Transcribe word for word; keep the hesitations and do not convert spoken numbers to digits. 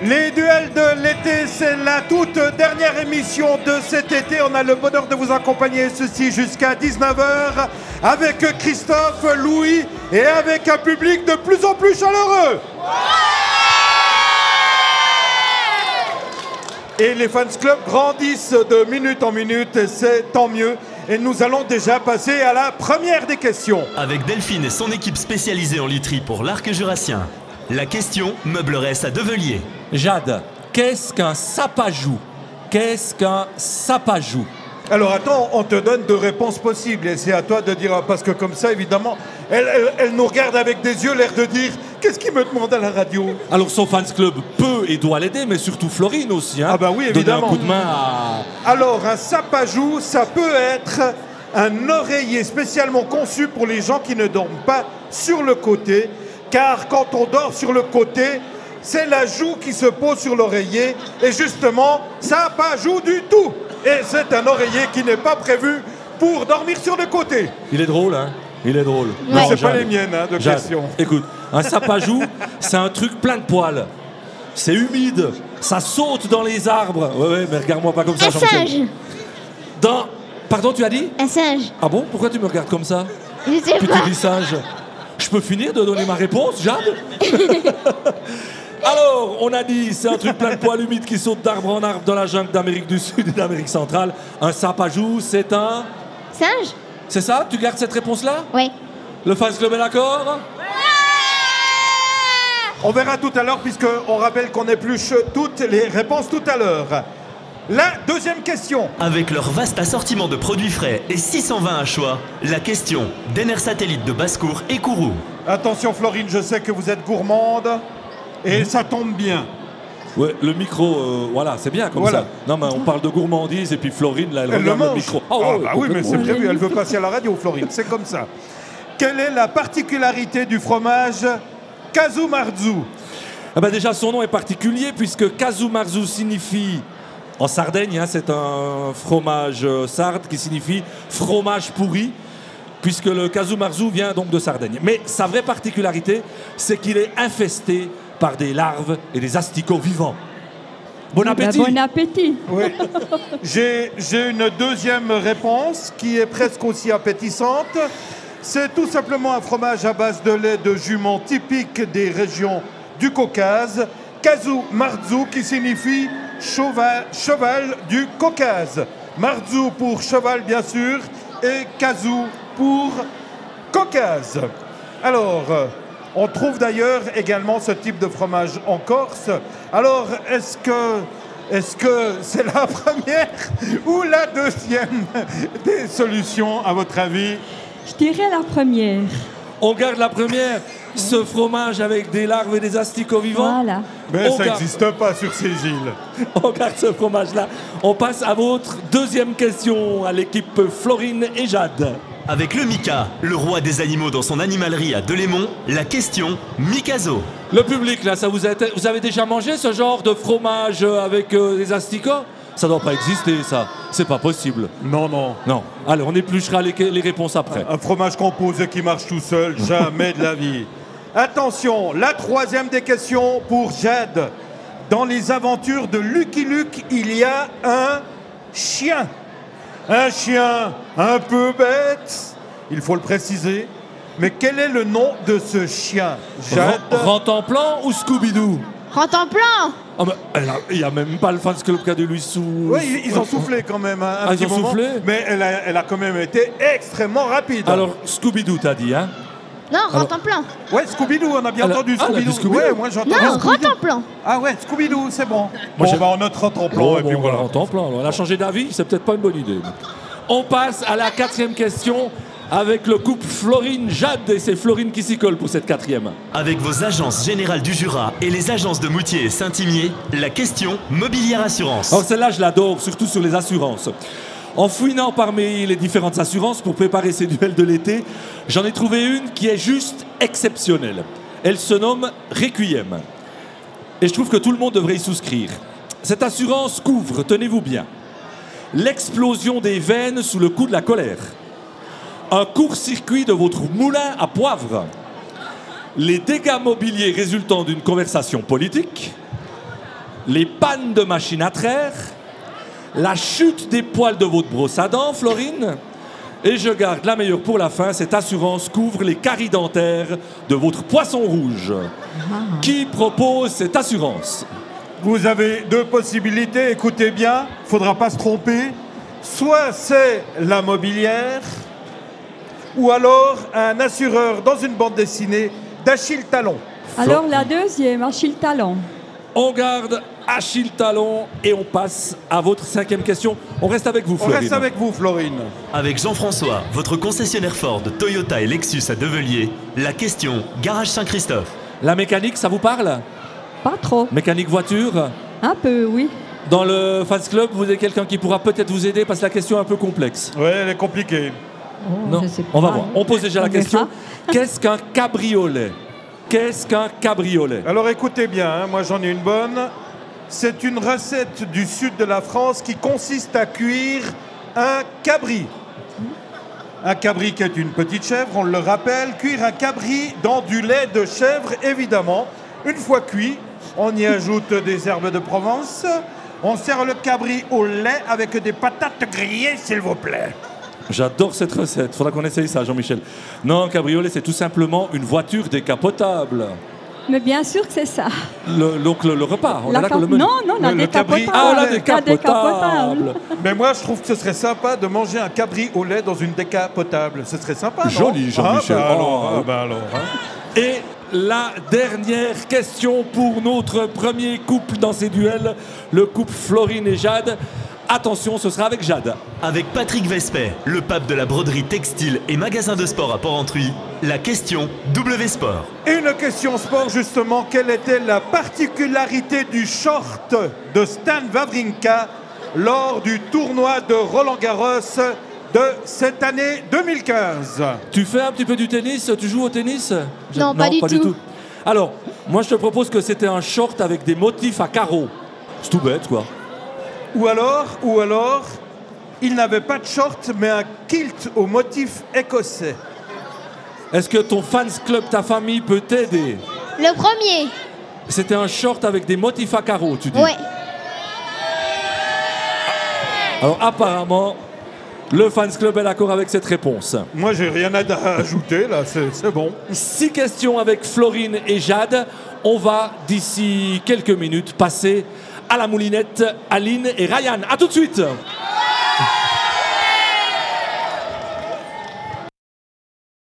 Les duels de l'été, c'est la toute dernière émission de cet été. On a le bonheur de vous accompagner ceci jusqu'à dix-neuf heures avec Christophe, Louis et avec un public de plus en plus chaleureux. Et les fans clubs grandissent de minute en minute et c'est tant mieux. Et nous allons déjà passer à la première des questions. Avec Delphine et son équipe spécialisée en literie pour l'arc jurassien. La question meublerait à Develier. Jade, qu'est-ce qu'un sapajou? Qu'est-ce qu'un sapajou? Alors attends, on te donne deux réponses possibles et c'est à toi de dire, parce que comme ça, évidemment, elle, elle, elle nous regarde avec des yeux, l'air de dire, qu'est-ce qu'il me demande à la radio? Alors son fans club peut et doit l'aider, mais surtout Florine aussi. Hein, ah bah oui, évidemment. Donner un coup de main à... Alors un sapajou, ça peut être un oreiller spécialement conçu pour les gens qui ne dorment pas sur le côté, car quand on dort sur le côté, c'est la joue qui se pose sur l'oreiller et justement, ça pas joue du tout. Et c'est un oreiller qui n'est pas prévu pour dormir sur le côté. Il est drôle, hein? Il est drôle. Ouais. Non, c'est pas les miennes, hein, de Jade, questions. Écoute, un sapajou, c'est un truc plein de poils. C'est humide, ça saute dans les arbres. Ouais, ouais, mais regarde-moi pas comme ça, un Jean-Michel. singe. Dans... Pardon, tu as dit? Un singe. Ah bon? Pourquoi tu me regardes comme ça? Je sais Puis pas. tu dis singe. Je peux finir de donner ma réponse, Jade? Alors, on a dit, c'est un truc plein de poils humides qui saute d'arbre en arbre dans la jungle d'Amérique du Sud et d'Amérique centrale. Un sapajou, c'est un... Singe? C'est ça? Tu gardes cette réponse-là? Oui. Le fans club est d'accord? On verra tout à l'heure, puisqu'on rappelle qu'on épluche toutes les réponses tout à l'heure. La deuxième question. Avec leur vaste assortiment de produits frais et six cent vingt à choix, la question d'Ener Satellite de Basse-Cour et Kourou. Attention Florine, je sais que vous êtes gourmande et ça tombe bien. Ouais, le micro, euh, voilà, c'est bien comme voilà. ça. Non, mais on parle de gourmandise et puis Florine, là, elle, elle regarde le, le micro. Oh, ah, ouais, bah oui, mais c'est prévu, elle veut passer à la radio, Florine, c'est comme ça. Quelle est la particularité du fromage Casu Marzu? Ah bah déjà, son nom est particulier puisque Casu Marzu signifie... En Sardaigne, hein, c'est un fromage euh, sarde qui signifie fromage pourri, puisque le Casu Marzu vient donc de Sardaigne. Mais sa vraie particularité, c'est qu'il est infesté par des larves et des asticots vivants. Bon appétit. Bon appétit. Oui. J'ai, j'ai une deuxième réponse qui est presque aussi appétissante. C'est tout simplement un fromage à base de lait de jument typique des régions du Caucase. Casu Marzu qui signifie cheval, cheval du Caucase. Marzu pour cheval bien sûr et Casu pour Caucase. Alors, on trouve d'ailleurs également ce type de fromage en Corse. Alors, est-ce que, est-ce que c'est la première ou la deuxième des solutions à votre avis? Je dirais la première. On garde la première, ce fromage avec des larves et des asticots vivants. Voilà. Mais On ça garde- n'existe pas sur ces îles. On garde ce fromage-là. On passe à votre deuxième question, à l'équipe Florine et Jade. Avec le Mika, le roi des animaux dans son animalerie à Delémont, la question Mikazo. Le public, là, ça vous, a été- vous avez déjà mangé ce genre de fromage avec euh, des asticots? Ça doit pas exister, ça. C'est pas possible. Non, non. Non. Allez, on épluchera les, les réponses après. Un fromage composé qui marche tout seul, jamais de la vie. Attention, la troisième des questions pour Jade. Dans les aventures de Lucky Luke, il y a un chien. Un chien un peu bête, il faut le préciser. Mais quel est le nom de ce chien, Jade? Rentemplan ou Scooby-Doo? Rentemplan. Ah bah, elle a- il n'y a même pas le fans club qui a de lui sous... Oui, ils- ils ont soufflé quand même hein, un Ah, petit ils ont moment, soufflé mais elle a, elle a quand même été extrêmement rapide. Alors, Scooby-Doo, t'as dit, hein? Non, Rentemplan. Ouais, Scooby-Doo, on a bien Alors- entendu ah, elle a dit Scooby-Doo. Scooby-Doo. Ouais, moi j'entends Non, Scooby-Doo. Rentemplan. Ah ouais, Scooby-Doo, c'est bon. Moi, bon, j'ai- bah, on note Rentemplan Oh, et puis bon, voilà. Rentemplan, alors. Elle a changé d'avis, c'est peut-être pas une bonne idée. On passe à la quatrième question avec le couple Florine-Jade, et c'est Florine qui s'y colle pour cette quatrième. Avec vos agences générales du Jura et les agences de Moutier et Saint-Imier, la question Mobilière Assurance. Alors celle-là, je l'adore, surtout sur les assurances. En fouinant parmi les différentes assurances pour préparer ces duels de l'été, j'en ai trouvé une qui est juste exceptionnelle. Elle se nomme Requiem. Et je trouve que tout le monde devrait y souscrire. Cette assurance couvre, tenez-vous bien, l'explosion des veines sous le coup de la colère, un court-circuit de votre moulin à poivre, les dégâts mobiliers résultant d'une conversation politique, les pannes de machine à traire, la chute des poils de votre brosse à dents, Florine, et je garde la meilleure pour la fin, cette assurance couvre les caries dentaires de votre poisson rouge. Ah. Qui propose cette assurance? Vous avez deux possibilités, écoutez bien, il ne faudra pas se tromper. Soit c'est la mobilière, ou alors un assureur dans une bande dessinée d'Achille Talon. Alors la deuxième, Achille Talon. On garde Achille Talon et on passe à votre cinquième question. On reste avec vous, Florine. On reste avec vous, Florine. Avec Jean-François, votre concessionnaire Ford, Toyota et Lexus à Develier, la question Garage Saint-Christophe. La mécanique, ça vous parle? Pas trop. Mécanique voiture? Un peu, oui. Dans le Fans Club, vous avez quelqu'un qui pourra peut-être vous aider parce que la question est un peu complexe. Oui, elle est compliquée. Oh, non, je sais pas. on va voir. On pose déjà On la question. verra. Qu'est-ce qu'un cabriolet? Qu'est-ce qu'un cabriolet? Alors écoutez bien, hein, moi j'en ai une bonne. C'est une recette du sud de la France qui consiste à cuire un cabri. Un cabri qui est une petite chèvre, on le rappelle. Cuire un cabri dans du lait de chèvre, évidemment. Une fois cuit, on y ajoute des herbes de Provence. On sert le cabri au lait avec des patates grillées, s'il vous plaît. J'adore cette recette. Faudra qu'on essaye ça, Jean-Michel. Non, un cabriolet, c'est tout simplement une voiture décapotable. Mais bien sûr que c'est ça. Le, donc le, le repas, on La est d'accord, cap- le menu. Non, non, la Le- le cabri. décapotable. Ah, la La décapotable. Mais moi, je trouve que ce serait sympa de manger un cabri au lait dans une décapotable. Ce serait sympa, non? Joli, Jean-Michel. Ah, bah alors, Oh. ah, bah alors, hein. Et la dernière question pour notre premier couple dans ces duels, le couple Florine et Jade. Attention, ce sera avec Jade. Avec Patrick Vespet, le pape de la broderie textile et magasin de sport à Port-Entruy, la question W Sport. Et une question sport, justement. Quelle était la particularité du short de Stan Wawrinka lors du tournoi de Roland-Garros de cette année deux mille quinze? Tu fais un petit peu du tennis? Tu joues au tennis? Je- Non, pas du tout. Alors, moi je te propose que c'était un short avec des motifs à carreaux. C'est tout bête, quoi. Ou alors, ou alors, il n'avait pas de short, mais un kilt au motif écossais. Est-ce que ton fans club, ta famille, peut t'aider? Le premier. C'était un short avec des motifs à carreaux, tu dis? Ouais. Alors apparemment, le fans club est d'accord avec cette réponse. Moi, j'ai rien à ajouter, là, c'est c'est bon. Six questions avec Florine et Jade. On va, d'ici quelques minutes, passer à la moulinette, Aline et Ryan. A tout de suite.